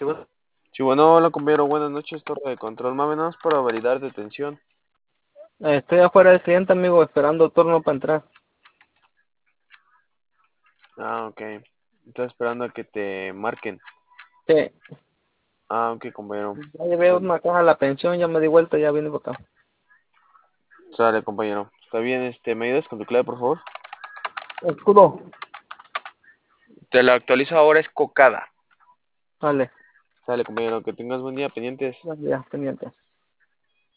Sí, bueno, hola compañero, buenas noches, torre de control, más o menos para validar detención. Estoy afuera del cliente, amigo, esperando turno para entrar. Ah, ok. Estoy esperando a que te marquen. Sí, Ah, ok, compañero. ya llevé una caja a la pensión, ya me di vuelta, ya vine para acá. Sale, compañero. Está bien, ¿me ayudas con tu clave, por favor? Escudo, Te la actualizo ahora, es cocada. vale, Sale, compañero, que tengas buen día, pendientes. ya, pendiente.